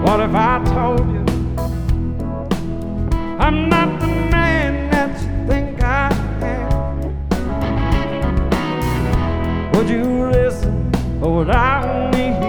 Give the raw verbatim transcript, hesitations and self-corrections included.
What if I told you I'm not the man that you think I am? Would you listen or would I only hear?